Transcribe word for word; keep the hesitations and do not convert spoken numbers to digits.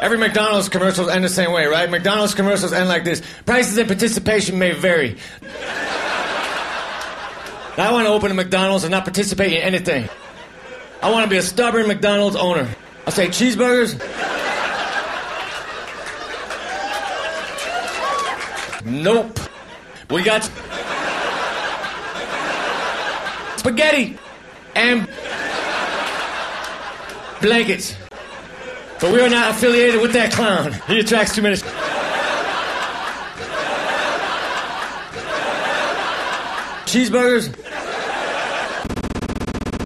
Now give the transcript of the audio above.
Every McDonald's commercials end the same way, right? McDonald's commercials end like this. Prices and participation may vary. Now, I want to open a McDonald's and not participate in anything. I want to be a stubborn McDonald's owner. I'll say cheeseburgers. Nope. We got spaghetti and blankets. But we are not affiliated with that clown. He attracts too many. Cheeseburgers.